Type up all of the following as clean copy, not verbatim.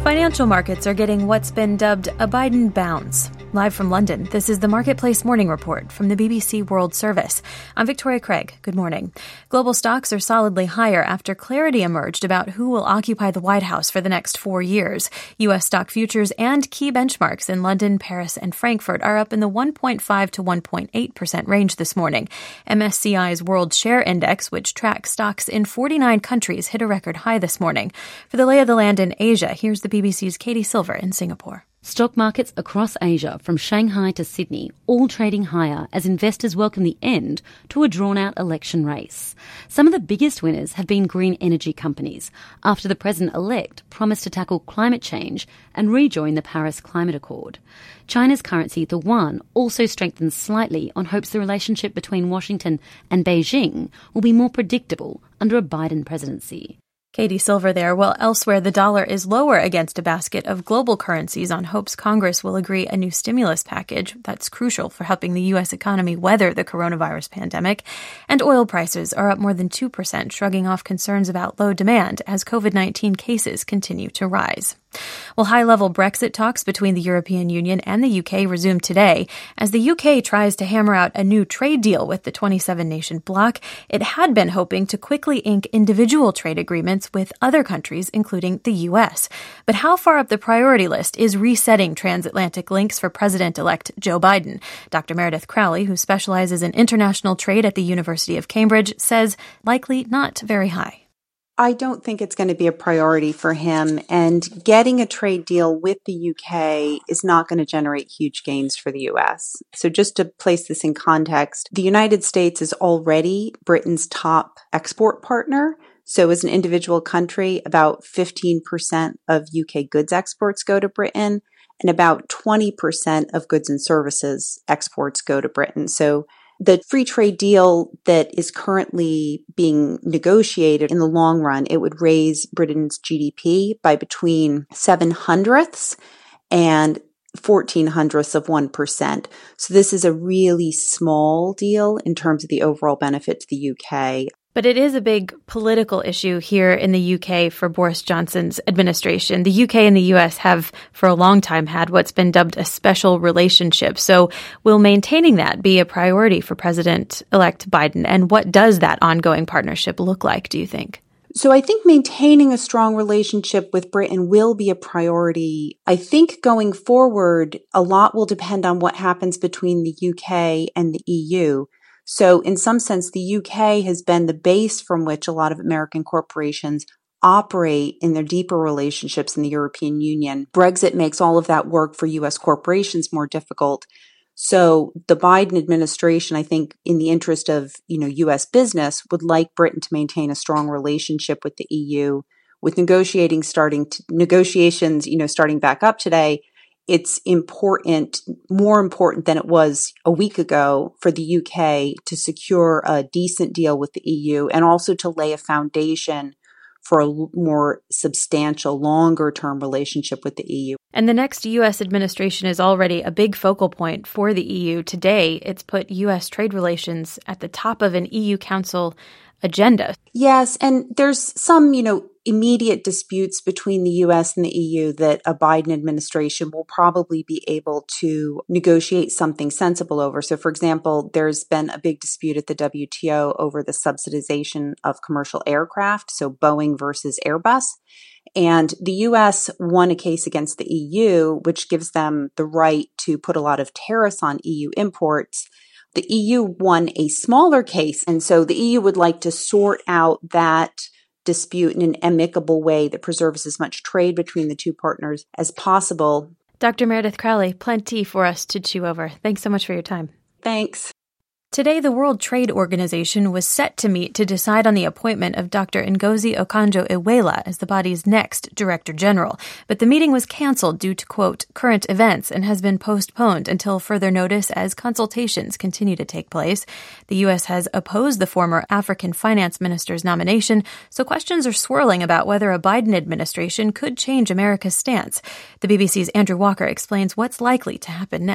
Financial markets are getting what's been dubbed a Biden bounce. Live from London, this is the Marketplace Morning Report from the BBC World Service. I'm Victoria Craig. Good morning. Global stocks are solidly higher after clarity emerged about who will occupy the White House for the next 4 years. U.S. stock futures and key benchmarks in London, Paris, and Frankfurt are up in the 1.5 to 1.8% range this morning. MSCI's World Share Index, which tracks stocks in 49 countries, hit a record high this morning. For the lay of the land in Asia, here's the BBC's Katie Silver in Singapore. Stock markets across Asia, from Shanghai to Sydney, all trading higher as investors welcome the end to a drawn-out election race. Some of the biggest winners have been green energy companies, after the president-elect promised to tackle climate change and rejoin the Paris Climate Accord. China's currency, the yuan, also strengthened slightly on hopes the relationship between Washington and Beijing will be more predictable under a Biden presidency. Katie Silver there. While elsewhere, the dollar is lower against a basket of global currencies on hopes Congress will agree a new stimulus package that's crucial for helping the U.S. economy weather the coronavirus pandemic. And oil prices are up more than 2%, shrugging off concerns about low demand as COVID-19 cases continue to rise. Well, high-level Brexit talks between the European Union and the UK resume today as the UK tries to hammer out a new trade deal with the 27-nation bloc. It had been hoping to quickly ink individual trade agreements with other countries, including the US. But how far up the priority list is resetting transatlantic links for President-elect Joe Biden? Dr. Meredith Crowley, who specializes in international trade at the University of Cambridge, says likely not very high. I don't think it's going to be a priority for him, and getting a trade deal with the UK is not going to generate huge gains for the US. So just to place this in context, the United States is already Britain's top export partner. So as an individual country, about 15% of UK goods exports go to Britain, and about 20% of goods and services exports go to Britain. So the free trade deal that is currently being negotiated in the long run, it would raise Britain's GDP by between 0.07 and 0.14%. So this is a really small deal in terms of the overall benefit to the UK. But it is a big political issue here in the UK for Boris Johnson's administration. The UK and the US have for a long time had what's been dubbed a special relationship. So will maintaining that be a priority for President-elect Biden? And what does that ongoing partnership look like, do you think? So I think maintaining a strong relationship with Britain will be a priority. I think going forward, a lot will depend on what happens between the UK and the EU. So in some sense, the UK has been the base from which a lot of American corporations operate in their deeper relationships in the European Union. Brexit makes all of that work for US corporations more difficult. So the Biden administration, I think, in the interest of, US business, would like Britain to maintain a strong relationship with the EU. With negotiations starting back up today, it's more important than it was a week ago for the UK to secure a decent deal with the EU and also to lay a foundation for a more substantial, longer-term relationship with the EU. And the next U.S. administration is already a big focal point for the EU. Today, it's put U.S. trade relations at the top of an EU Council agenda. Yes, and there's some, immediate disputes between the U.S. and the EU that a Biden administration will probably be able to negotiate something sensible over. So, for example, there's been a big dispute at the WTO over the subsidization of commercial aircraft, so Boeing versus Airbus. And the U.S. won a case against the EU, which gives them the right to put a lot of tariffs on EU imports. The EU won a smaller case, and so the EU would like to sort out that dispute in an amicable way that preserves as much trade between the two partners as possible. Dr. Meredith Crowley, plenty for us to chew over. Thanks so much for your time. Thanks. Today, the World Trade Organization was set to meet to decide on the appointment of Dr. Ngozi Okonjo-Iweala as the body's next Director General. But the meeting was canceled due to, quote, current events and has been postponed until further notice as consultations continue to take place. The U.S. has opposed the former African finance minister's nomination, so questions are swirling about whether a Biden administration could change America's stance. The BBC's Andrew Walker explains what's likely to happen next.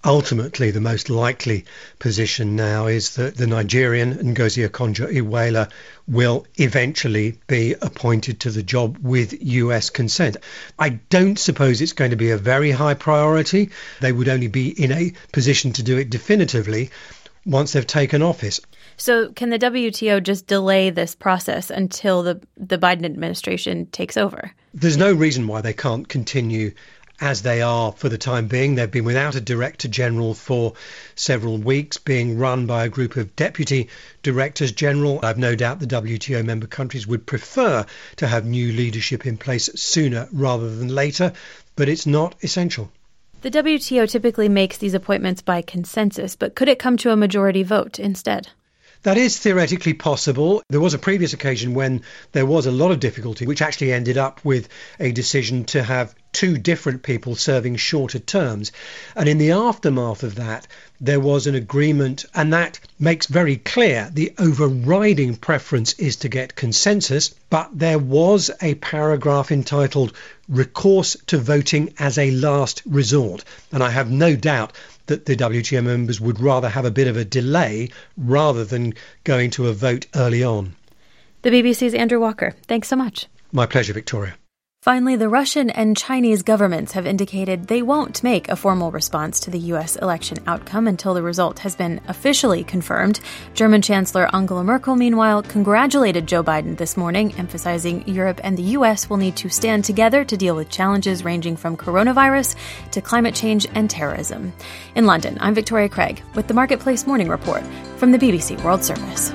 Ultimately, the most likely position now is that the Nigerian, Ngozi Okonjo-Iweala, will eventually be appointed to the job with US consent. I don't suppose it's going to be a very high priority. They would only be in a position to do it definitively once they've taken office. So can the WTO just delay this process until the Biden administration takes over? There's no reason why they can't continue as they are for the time being. They've been without a Director General for several weeks, being run by a group of Deputy Directors General. I've no doubt the WTO member countries would prefer to have new leadership in place sooner rather than later, but it's not essential. The WTO typically makes these appointments by consensus, but could it come to a majority vote instead? That is theoretically possible. There was a previous occasion when there was a lot of difficulty, which actually ended up with a decision to have two different people serving shorter terms. And in the aftermath of that, there was an agreement, and that makes very clear the overriding preference is to get consensus. But there was a paragraph entitled "Recourse to Voting as a Last Resort." And I have no doubt that the WTO members would rather have a bit of a delay rather than going to a vote early on. The BBC's Andrew Walker, thanks so much. My pleasure, Victoria. Finally, the Russian and Chinese governments have indicated they won't make a formal response to the U.S. election outcome until the result has been officially confirmed. German Chancellor Angela Merkel, meanwhile, congratulated Joe Biden this morning, emphasizing Europe and the U.S. will need to stand together to deal with challenges ranging from coronavirus to climate change and terrorism. In London, I'm Victoria Craig with the Marketplace Morning Report from the BBC World Service.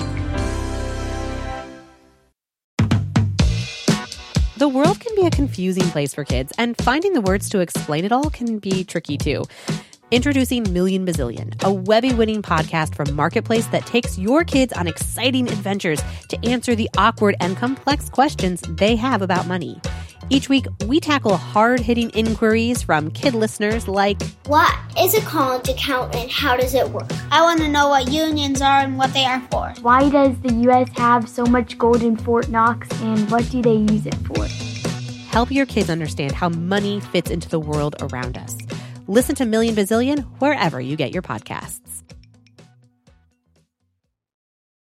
The world can be a confusing place for kids, and finding the words to explain it all can be tricky too. Introducing Million Bazillion, a Webby-winning podcast from Marketplace that takes your kids on exciting adventures to answer the awkward and complex questions they have about money. Each week, we tackle hard-hitting inquiries from kid listeners like, what is a college account and how does it work? I want to know what unions are and what they are for. Why does the U.S. have so much gold in Fort Knox and what do they use it for? Help your kids understand how money fits into the world around us. Listen to Million Bazillion wherever you get your podcasts.